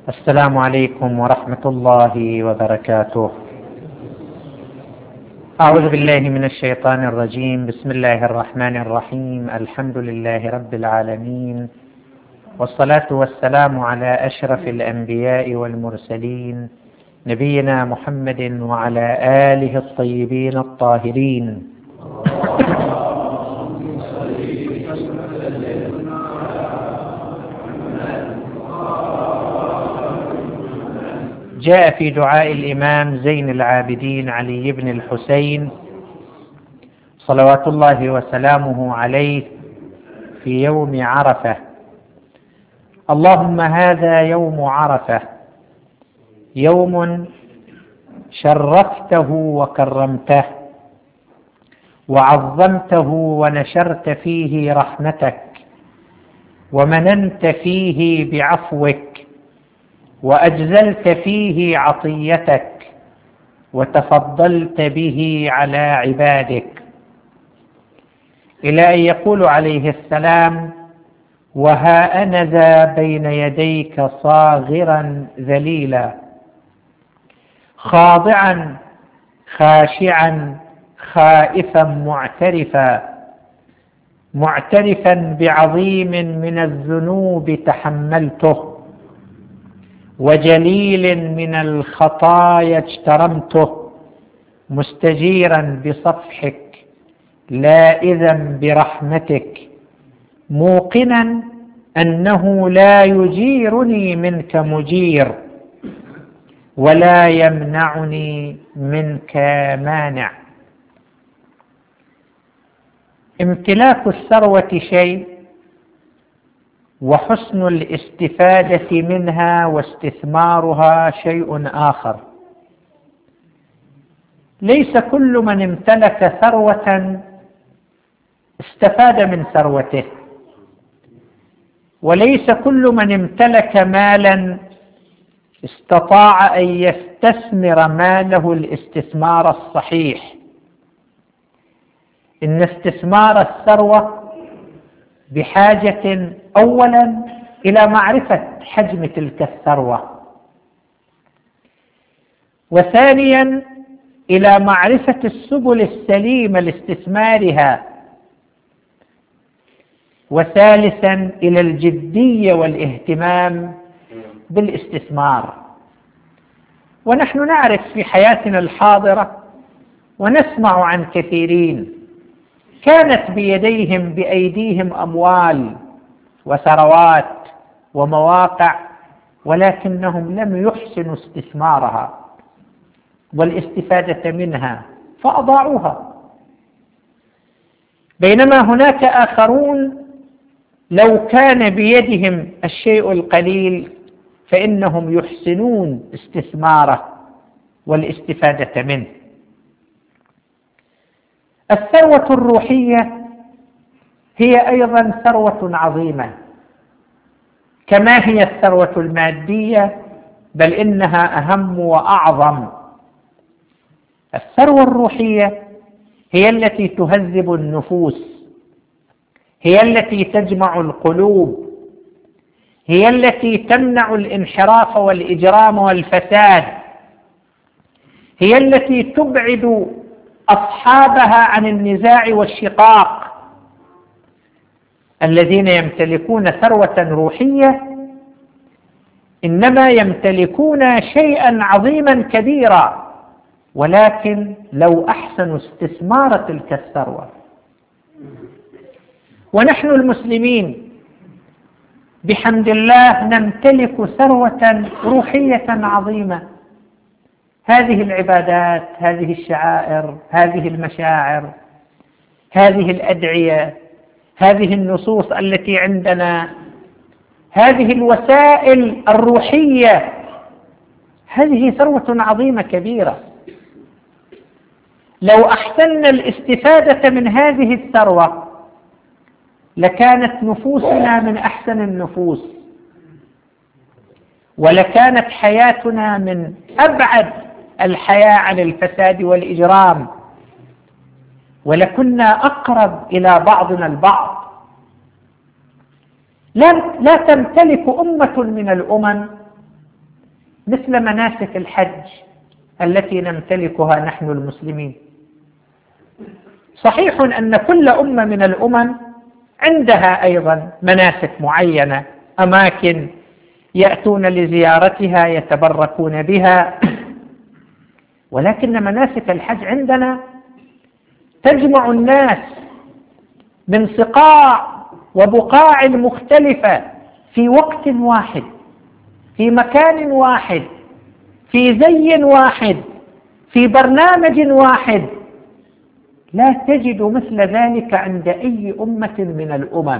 السلام عليكم ورحمة الله وبركاته. أعوذ بالله من الشيطان الرجيم. بسم الله الرحمن الرحيم. الحمد لله رب العالمين، والصلاة والسلام على أشرف الأنبياء والمرسلين، نبينا محمد وعلى آله الطيبين الطاهرين. جاء في دعاء الإمام زين العابدين علي بن الحسين صلوات الله وسلامه عليه في يوم عرفة: اللهم هذا يوم عرفة، يوم شرفته وكرمته وعظمته ونشرت فيه رحمتك ومننت فيه بعفوك وأجزلت فيه عطيتك وتفضلت به على عبادك، إلى أن يقول عليه السلام: وها أنا ذا بين يديك صاغرا ذليلا خاضعا خاشعا خائفا معترفا بعظيم من الذنوب تحملته وجليل من الخطايا اجترمته، مستجيرا بصفحك لائذا برحمتك، موقنا أنه لا يجيرني منك مجير ولا يمنعني منك مانع. امتلاك الثروة شيء، وحسن الاستفادة منها واستثمارها شيء آخر. ليس كل من امتلك ثروة استفاد من ثروته، وليس كل من امتلك مالا استطاع أن يستثمر ماله الاستثمار الصحيح. إن استثمار الثروة بحاجة أولا إلى معرفة حجم تلك الثروة، وثانيا إلى معرفة السبل السليمة لاستثمارها، وثالثا إلى الجدية والاهتمام بالاستثمار. ونحن نعرف في حياتنا الحاضرة ونسمع عن كثيرين كانت بأيديهم أموال وثروات ومواقع، ولكنهم لم يحسنوا استثمارها والاستفادة منها فأضاعوها. بينما هناك آخرون لو كان بيدهم الشيء القليل فإنهم يحسنون استثماره والاستفادة منه. الثروة الروحية هي أيضا ثروة عظيمة، كما هي الثروة المادية، بل إنها أهم وأعظم. الثروة الروحية هي التي تهذب النفوس، هي التي تجمع القلوب، هي التي تمنع الانحراف والإجرام والفساد، هي التي تبعد أصحابها عن النزاع والشقاق. الذين يمتلكون ثروة روحية إنما يمتلكون شيئا عظيما كبيرا، ولكن لو أحسنوا استثمار تلك الثروة. ونحن المسلمين بحمد الله نمتلك ثروة روحية عظيمة. هذه العبادات، هذه الشعائر، هذه المشاعر، هذه الأدعية، هذه النصوص التي عندنا، هذه الوسائل الروحية، هذه ثروة عظيمة كبيرة. لو أحسننا الاستفادة من هذه الثروة لكانت نفوسنا من أحسن النفوس، ولكانت حياتنا من أبعد الحياة عن الفساد والإجرام، ولكنا أقرب إلى بعضنا البعض. لا تمتلك أمة من الأمم مثل مناسك الحج التي نمتلكها نحن المسلمين. صحيح أن كل أمة من الأمم عندها أيضا مناسك معينة، أماكن يأتون لزيارتها يتبركون بها، ولكن مناسك الحج عندنا تجمع الناس من صقاع وبقاع مختلفة في وقت واحد، في مكان واحد، في زي واحد، في برنامج واحد. لا تجد مثل ذلك عند أي أمة من الأمم.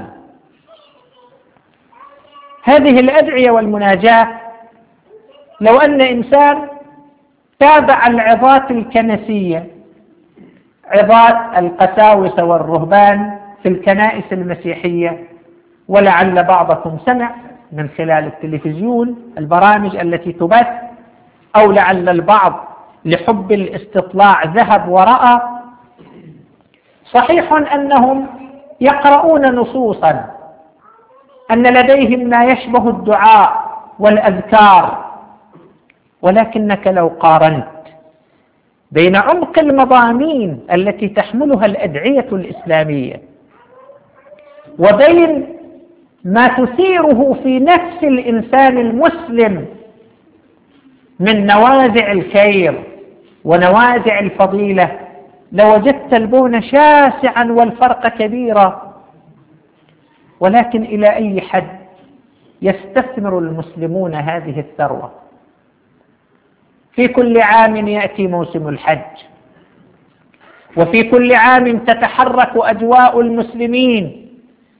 هذه الأدعية والمناجاة لو أن إنسان تابع العظات الكنسية، عظات القساوسة والرهبان في الكنائس المسيحية، ولعل بعضكم سمع من خلال التلفزيون البرامج التي تبث، أو لعل البعض لحب الاستطلاع ذهب ورأى. صحيح أنهم يقرؤون نصوصا، أن لديهم ما يشبه الدعاء والأذكار، ولكنك لو قارنت بين عمق المضامين التي تحملها الأدعية الإسلامية وبين ما تثيره في نفس الإنسان المسلم من نوازع الخير ونوازع الفضيلة، لوجدت البون شاسعا والفرق كبيرا. ولكن إلى أي حد يستثمر المسلمون هذه الثروة؟ في كل عام يأتي موسم الحج، وفي كل عام تتحرك أجواء المسلمين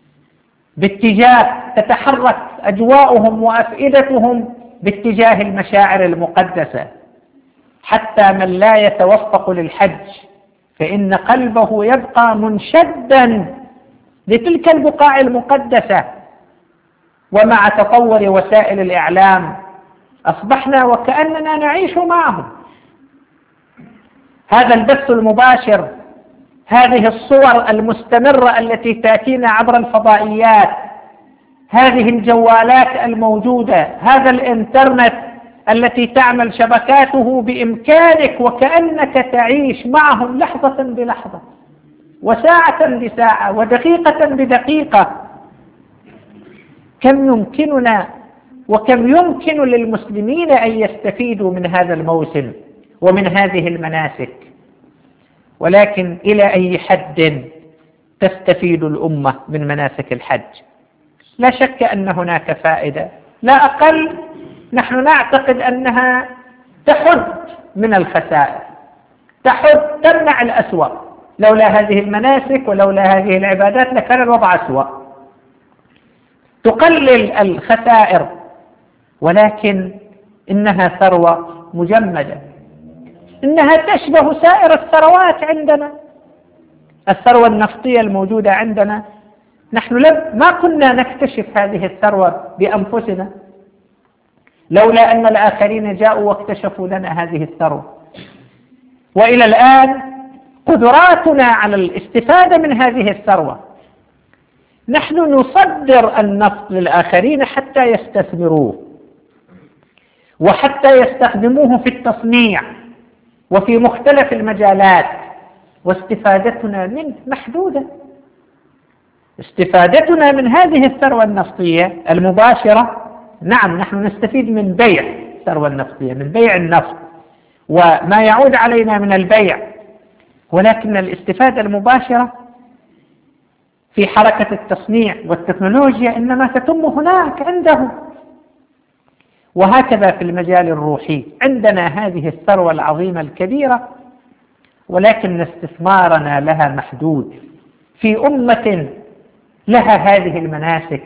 تتحرك أجواؤهم وأفئدتهم باتجاه المشاعر المقدسة، حتى من لا يتوفق للحج فإن قلبه يبقى منشدا لتلك البقاع المقدسة. ومع تطور وسائل الإعلام أصبحنا وكأننا نعيش معهم. هذا البث المباشر، هذه الصور المستمرة التي تأتينا عبر الفضائيات، هذه الجوالات الموجودة، هذا الإنترنت التي تعمل شبكاته بإمكانك وكأنك تعيش معهم لحظة بلحظة وساعة بساعة ودقيقة بدقيقة. كم يمكننا وكم يمكن للمسلمين أن يستفيدوا من هذا الموسم ومن هذه المناسك، ولكن إلى أي حد تستفيد الأمة من مناسك الحج؟ لا شك أن هناك فائدة، لا أقل نحن نعتقد أنها تحد من الخسائر، تمنع الأسوأ. لولا هذه المناسك ولولا هذه العبادات لكان الوضع أسوأ. تقلل الخسائر، ولكن إنها ثروة مجمدة، إنها تشبه سائر الثروات عندنا. الثروة النفطية الموجودة عندنا، نحن ما كنا نكتشف هذه الثروة بأنفسنا لولا أن الآخرين جاءوا واكتشفوا لنا هذه الثروة. وإلى الآن قدراتنا على الاستفادة من هذه الثروة، نحن نصدر النفط للآخرين حتى يستثمروه وحتى يستخدموه في التصنيع وفي مختلف المجالات، واستفادتنا منه محدودة. استفادتنا من هذه الثروة النفطية المباشرة، نعم نحن نستفيد من بيع الثروة النفطية، من بيع النفط وما يعود علينا من البيع، ولكن الاستفادة المباشرة في حركة التصنيع والتكنولوجيا إنما تتم هناك عندهم. وهكذا في المجال الروحي عندنا هذه الثروة العظيمة الكبيرة، ولكن استثمارنا لها محدود. في أمة لها هذه المناسك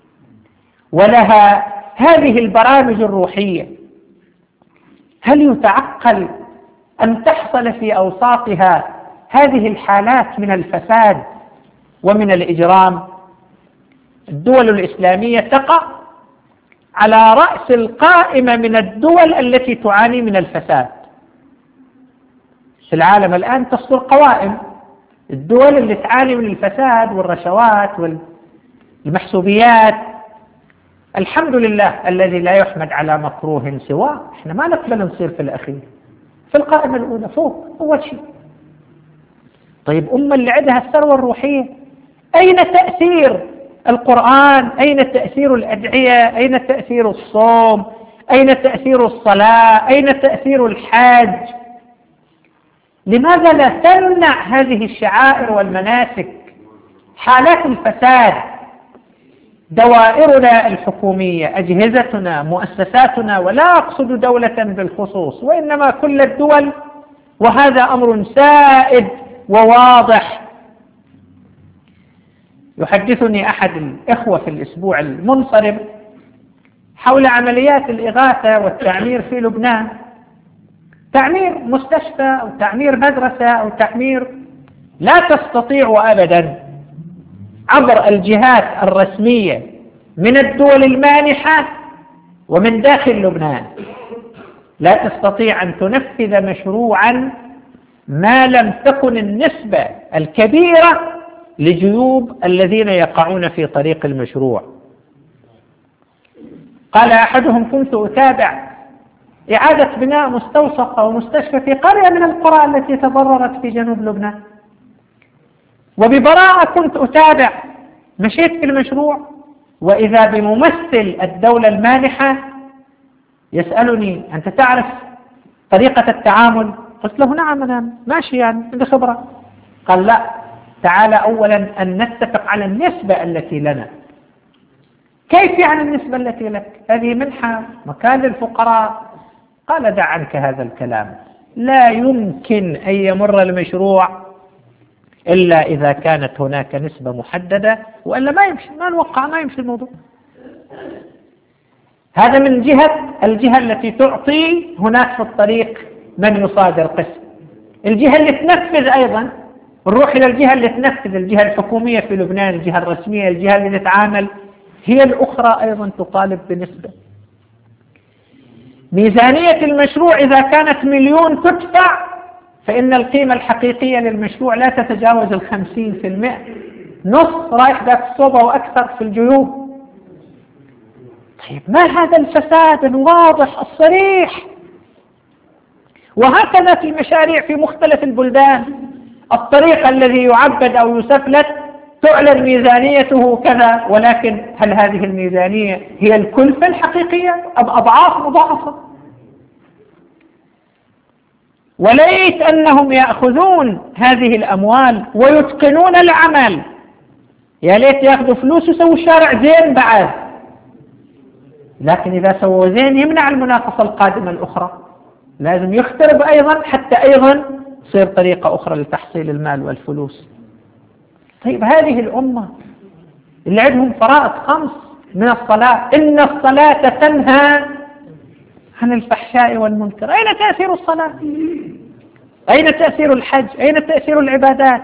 ولها هذه البرامج الروحية، هل يتعقل أن تحصل في أوساطها هذه الحالات من الفساد ومن الإجرام؟ الدول الإسلامية تقع على رأس القائمة من الدول التي تعاني من الفساد. في العالم الآن تصدر قوائم الدول اللي تعاني من الفساد والرشوات والمحسوبيات، الحمد لله الذي لا يحمد على مكروه سواه. احنا ما نقبل نصير في الأخير، في القائمة الأولى فوق أول شيء. طيب اللي عندها الثروة الروحية، أين تأثير القرآن؟ أين تأثير الأدعية؟ أين تأثير الصوم؟ أين تأثير الصلاة؟ أين تأثير الحج؟ لماذا لا تمنع هذه الشعائر والمناسك؟ حالات الفساد، دوائرنا الحكومية، أجهزتنا، مؤسساتنا، ولا أقصد دولة بالخصوص وإنما كل الدول، وهذا أمر سائد وواضح. يحدثني أحد الإخوة في الأسبوع المنصرم حول عمليات الإغاثة والتعمير في لبنان، تعمير مستشفى أو تعمير مدرسة أو تعمير، لا تستطيع أبدا عبر الجهات الرسمية من الدول المانحة ومن داخل لبنان، لا تستطيع أن تنفذ مشروعا ما لم تكن النسبة الكبيرة لجيوب الذين يقعون في طريق المشروع. قال أحدهم: كنت أتابع إعادة بناء مستوصف أو مستشفى في قرية من القرى التي تضررت في جنوب لبنان، وببراءة كنت أتابع، مشيت في المشروع وإذا بممثل الدولة المانحة يسألني: أنت تعرف طريقة التعامل؟ قلت له: نعم أنا ماشي، يعني عندي خبرة. قال: لا، تعال أولا أن نتفق على النسبة التي لنا. كيف يعني النسبة التي لك؟ هذه منحة، مكان للفقراء. قال: دع عنك هذا الكلام، لا يمكن أن يمر المشروع إلا إذا كانت هناك نسبة محددة، وإلا ما يمشي، ما نوقع، ما يمشي الموضوع. هذا من الجهة التي تعطي، هناك في الطريق من يصادر قسم. الجهة اللي تنفذ أيضا، نروح إلى الجهة اللي تنفذ، الجهة الحكومية في لبنان، الجهة الرسمية، الجهة اللي تتعامل، هي الأخرى أيضا تطالب بنسبة. ميزانية المشروع إذا كانت 1,000,000 تدفع، فإن القيمة الحقيقية للمشروع لا تتجاوز 50%، نص رايح ذاك الصوبة وأكثر في الجيوب. طيب ما هذا الفساد الواضح الصريح؟ وهكذا في المشاريع في مختلف البلدان، الطريق الذي يعبد أو يسفلت تعلن ميزانيته كذا، ولكن هل هذه الميزانية هي الكلفة الحقيقية أم أضعاف مضاعفة؟ وليت أنهم يأخذون هذه الأموال ويتقنون العمل، يا ليت يأخذوا فلوس ويسووا الشارع زين بعد، لكن إذا سووا زين يمنع المناقصة القادمة الأخرى، لازم يخترب أيضا حتى أيضا تصير طريقة أخرى لتحصيل المال والفلوس. طيب هذه الأمة اللي عندهم فرائض 5 من الصلاة، إن الصلاة تنهى عن الفحشاء والمنكر، أين تأثير الصلاة؟ أين تأثير الحج؟ أين تأثير العبادات؟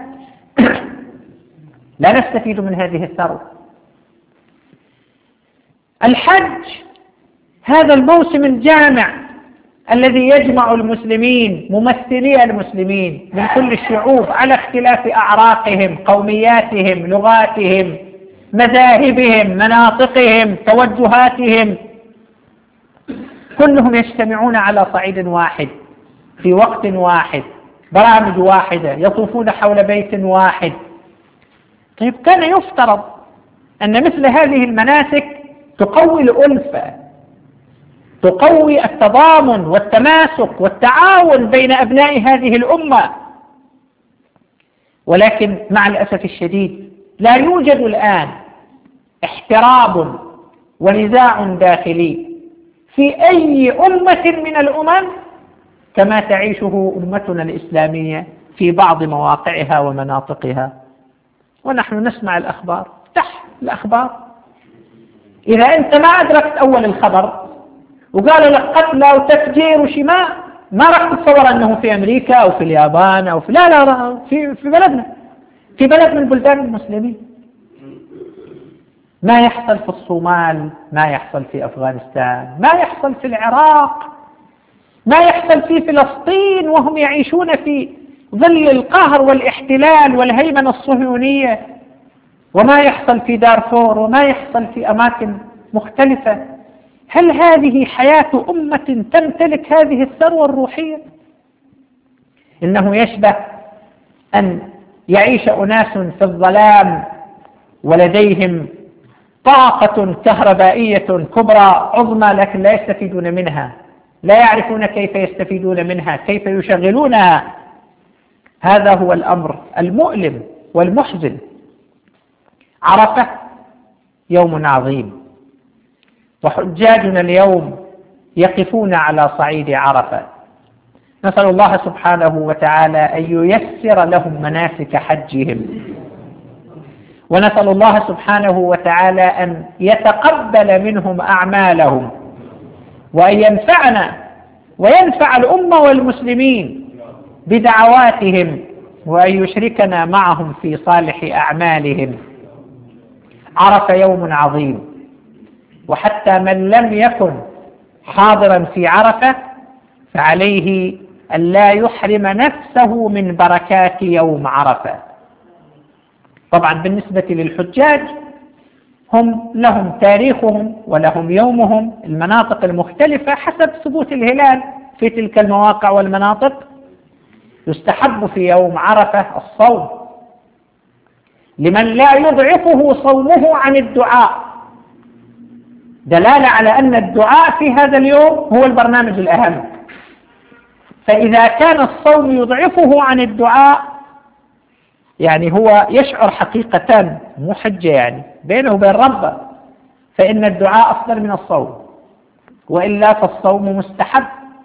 لا نستفيد من هذه الثروة. الحج هذا الموسم الجامع الذي يجمع المسلمين، ممثلي المسلمين من كل الشعوب على اختلاف أعراقهم، قومياتهم، لغاتهم، مذاهبهم، مناطقهم، توجهاتهم، كلهم يجتمعون على صعيد واحد في وقت واحد، برامج واحدة، يطوفون حول بيت واحد. طيب كان يفترض أن مثل هذه المناسك تقوي الألفة، تقوي التضامن والتماسك والتعاون بين أبناء هذه الأمة، ولكن مع الأسف الشديد لا يوجد الآن احتراب ونزاع داخلي في أي أمة من الأمم كما تعيشه أمتنا الإسلامية في بعض مواقعها ومناطقها. ونحن نسمع الأخبار، الأخبار، إذا أنت ما أدركت أول الخبر وقالوا لك قتلى وتفجير وشماء، ما راح تتصور أنه في أمريكا أو في اليابان أو في لا في بلدنا، في بلد من بلدان المسلمين. ما يحصل في الصومال، ما يحصل في أفغانستان، ما يحصل في العراق، ما يحصل في فلسطين وهم يعيشون في ظل القهر والاحتلال والهيمنة الصهيونية، وما يحصل في دارفور، وما يحصل في أماكن مختلفة. هل هذه حياة أمة تمتلك هذه الثروة الروحية؟ إنه يشبه أن يعيش أناس في الظلام ولديهم طاقة كهربائية كبرى عظمى، لكن لا يستفيدون منها، لا يعرفون كيف يستفيدون منها، كيف يشغلونها. هذا هو الأمر المؤلم والمحزن. عرفة يوم عظيم، وحجاجنا اليوم يقفون على صعيد عرفة. نسأل الله سبحانه وتعالى أن ييسر لهم مناسك حجهم، ونسأل الله سبحانه وتعالى أن يتقبل منهم أعمالهم، وأن ينفعنا وينفع الأمة والمسلمين بدعواتهم، وأن يشركنا معهم في صالح أعمالهم. عرفة يوم عظيم، وحتى من لم يكن حاضرا في عرفة فعليه أن لا يحرم نفسه من بركات يوم عرفة. طبعا بالنسبة للحجاج هم لهم تاريخهم ولهم يومهم، المناطق المختلفة حسب ثبوت الهلال في تلك المواقع والمناطق. يستحب في يوم عرفة الصوم لمن لا يضعفه صومه عن الدعاء، دلالة على أن الدعاء في هذا اليوم هو البرنامج الأهم. فإذا كان الصوم يضعفه عن الدعاء، يعني هو يشعر حقيقة مو حجة يعني بينه وبين ربه، فإن الدعاء أفضل من الصوم، وإلا فالصوم مستحب،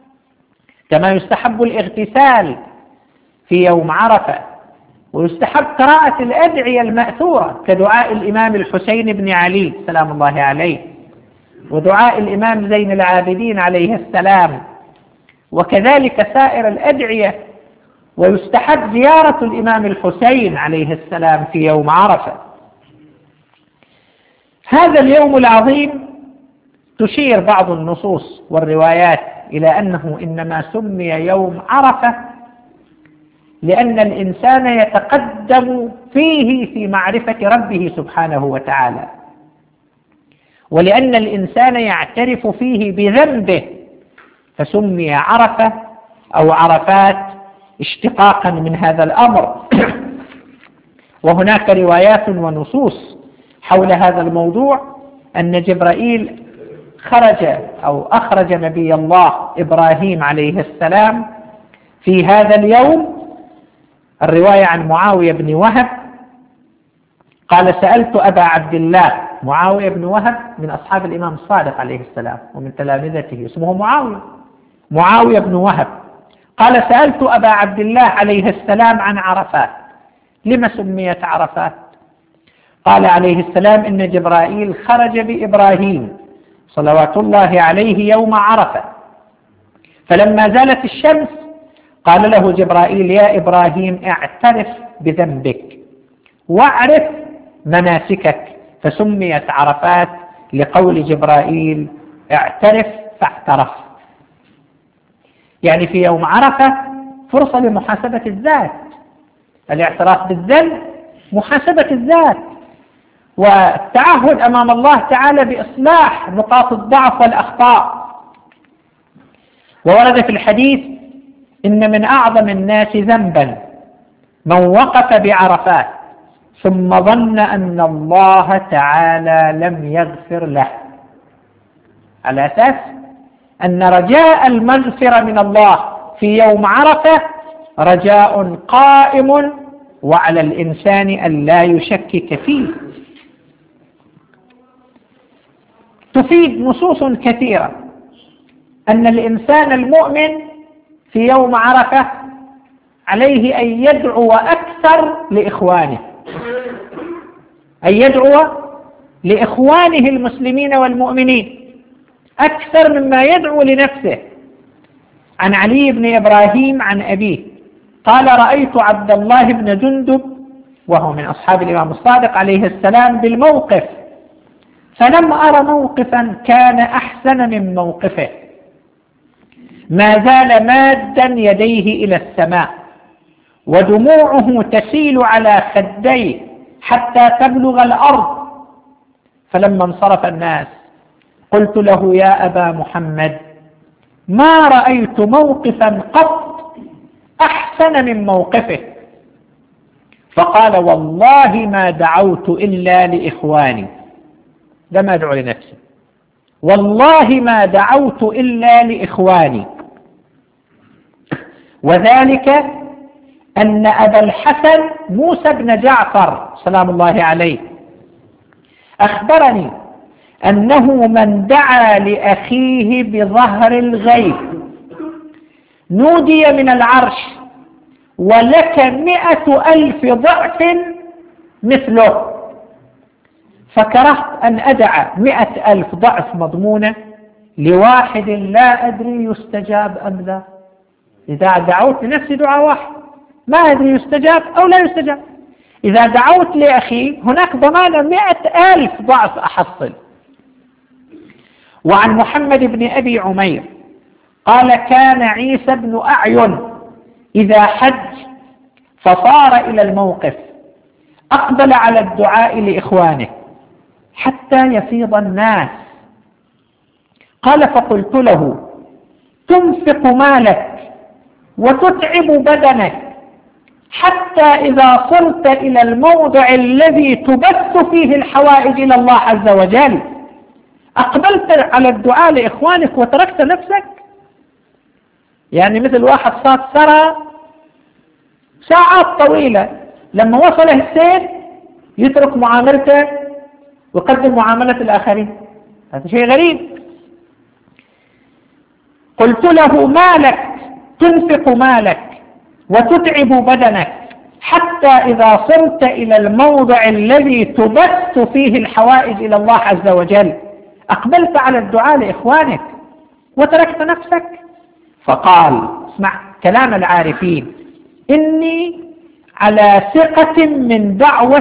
كما يستحب الاغتسال في يوم عرفة، ويستحب قراءة الأدعية المأثورة كدعاء الإمام الحسين بن علي سلام الله عليه، ودعاء الإمام زين العابدين عليه السلام، وكذلك سائر الأدعية. ويستحب زيارة الإمام الحسين عليه السلام في يوم عرفة. هذا اليوم العظيم تشير بعض النصوص والروايات إلى أنه إنما سمي يوم عرفة لأن الإنسان يتقدم فيه في معرفة ربه سبحانه وتعالى، ولأن الإنسان يعترف فيه بذنبه، فسمي عرفة أو عرفات اشتقاقا من هذا الأمر. وهناك روايات ونصوص حول هذا الموضوع، أن جبرائيل أخرج نبي الله إبراهيم عليه السلام في هذا اليوم. الرواية عن معاوية بن وهب قال: سألت أبا عبد الله. معاوية بن وهب من أصحاب الإمام الصادق عليه السلام ومن تلامذته، اسمه معاوية بن وهب. قال: سألت أبا عبد الله عليه السلام عن عرفات، لما سميت عرفات؟ قال عليه السلام: إن جبرائيل خرج بإبراهيم صلوات الله عليه يوم عرفة، فلما زالت الشمس قال له جبرائيل: يا إبراهيم اعترف بذنبك واعرف مناسكك، فسميت عرفات لقول جبرائيل: اعترف فاعترف. يعني في يوم عرفة فرصة لمحاسبة الذات، الاعتراف بالذنب، محاسبة الذات، والتعهد أمام الله تعالى بإصلاح نقاط الضعف والأخطاء. وورد في الحديث: إن من أعظم الناس ذنبا من وقف بعرفات ثم ظن أن الله تعالى لم يغفر له، على أساس أن رجاء المغفرة من الله في يوم عرفة رجاء قائم، وعلى الإنسان أن لا يشكك فيه. تفيد نصوص كثيرة أن الإنسان المؤمن في يوم عرفة عليه أن يدعو أكثر لإخوانه، أن يدعو لإخوانه المسلمين والمؤمنين أكثر مما يدعو لنفسه. عن علي بن إبراهيم عن أبيه قال: رأيت عبد الله بن جندب وهو من أصحاب الإمام الصادق عليه السلام بالموقف، فلم أر موقفا كان أحسن من موقفه، ما زال مادا يديه إلى السماء ودموعه تسيل على خديه حتى تبلغ الأرض، فلما انصرف الناس قلت له: يا أبا محمد، ما رأيت موقفا قط أحسن من موقفه. فقال: والله ما دعوت إلا لإخواني. لم أدعو لنفسي، والله ما دعوت إلا لإخواني. وذلك أن أبا الحسن موسى بن جعفر سلام الله عليه أخبرني أنه من دعا لأخيه بظهر الغيب نودي من العرش: ولك 100,000 ضعف مثله. فكرهت أن أدع 100,000 ضعف مضمونة لواحد لا أدري يستجاب أم لا. إذا دعوت لنفسي دعاء واحد ما أدري يستجاب أو لا يستجاب، إذا دعوت لأخي هناك ضمان 100,000 ضعف أحصل. وعن محمد بن أبي عمير قال: كان عيسى بن أعين إذا حج فصار إلى الموقف أقبل على الدعاء لإخوانه حتى يفيض الناس. قال: فقلت له: تنفق مالك وتتعب بدنك حتى إذا صرت إلى الموضع الذي تبث فيه الحوائج إلى الله عز وجل أقبلت على الدعاء لإخوانك وتركت نفسك؟ يعني مثل واحد صاد سرى ساعات طويلة، لما وصله السير يترك معاملته ويقدم معاملة الآخرين. هذا شيء غريب. قلت له: مالك، تنفق مالك وتتعب بدنك حتى إذا صرت إلى الموضع الذي تبث فيه الحوائج إلى الله عز وجل أقبلت على الدعاء لإخوانك وتركت نفسك؟ فقال: اسمع كلام العارفين: إني على ثقة من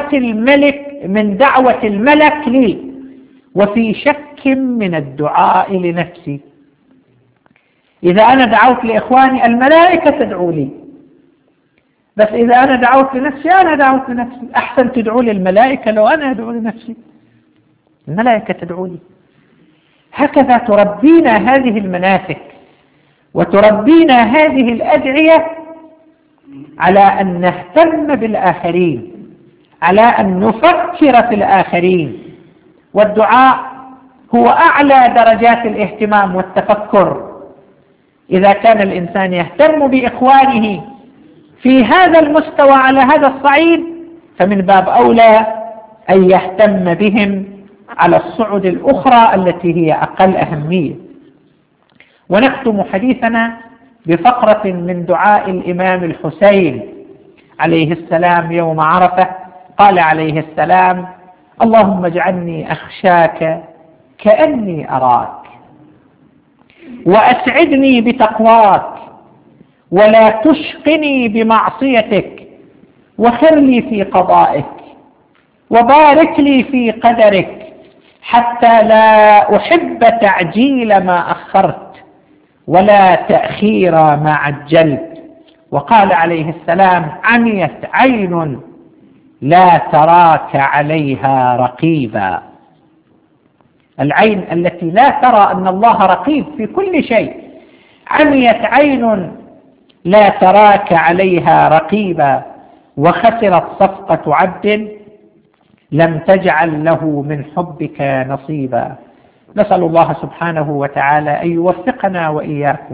دعوة الملك لي، وفي شك من الدعاء لنفسي. إذا أنا دعوت لإخواني الملائكة تدعو لي، بس إذا أنا دعوت لنفسي أنا دعوت لنفسي. أحسن تدعو للملائكة لو أنا أدعو لنفسي، الملائكة تدعو لي. هكذا تربينا هذه المناسك وتربينا هذه الأدعية على أن نهتم بالآخرين، على أن نفكر في الآخرين. والدعاء هو أعلى درجات الاهتمام والتفكر. إذا كان الإنسان يهتم بإخوانه في هذا المستوى على هذا الصعيد فمن باب أولى أن يهتم بهم على الصعد الأخرى التي هي أقل أهمية. ونختم حديثنا بفقرة من دعاء الإمام الحسين عليه السلام يوم عرفة. قال عليه السلام: اللهم اجعلني أخشاك كأني أراك، وأسعدني بتقواك، ولا تشقني بمعصيتك، وخر لي في قضائك، وبارك لي في قدرك، حتى لا أحب تعجيل ما أخرت ولا تأخير ما عجلت. وقال عليه السلام: عميت عين لا تراك عليها رقيبا. العين التي لا ترى أن الله رقيب في كل شيء. عميت عين لا تراك عليها رقيبا، وخسرت صفقة عبد لم تجعل له من حبك نصيبا. نسأل الله سبحانه وتعالى أن يوفقنا وإياكم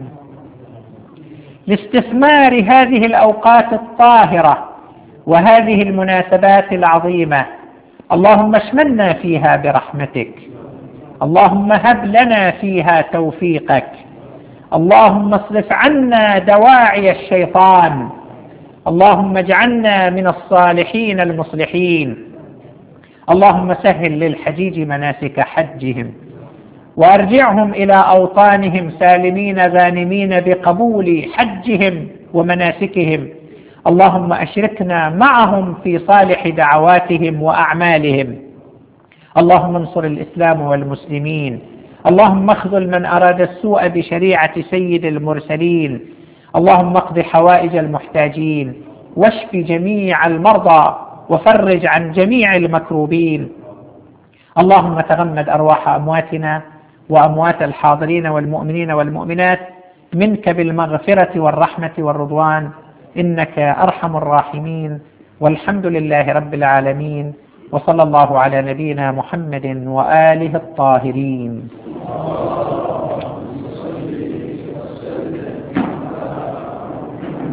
لاستثمار هذه الأوقات الطاهرة وهذه المناسبات العظيمة. اللهم اشملنا فيها برحمتك، اللهم هب لنا فيها توفيقك، اللهم اصرف عنا دواعي الشيطان، اللهم اجعلنا من الصالحين المصلحين. اللهم سهل للحجيج مناسك حجهم، وارجعهم إلى أوطانهم سالمين غانمين بقبول حجهم ومناسكهم. اللهم أشركنا معهم في صالح دعواتهم وأعمالهم. اللهم انصر الإسلام والمسلمين. اللهم اخذل من أراد السوء بشريعة سيد المرسلين. اللهم اقض حوائج المحتاجين، واشف جميع المرضى، وفرج عن جميع المكروبين. اللهم تغمد أرواح أمواتنا وأموات الحاضرين والمؤمنين والمؤمنات منك بالمغفرة والرحمة والرضوان، إنك أرحم الراحمين. والحمد لله رب العالمين، وصلى الله على نبينا محمد وآله الطاهرين.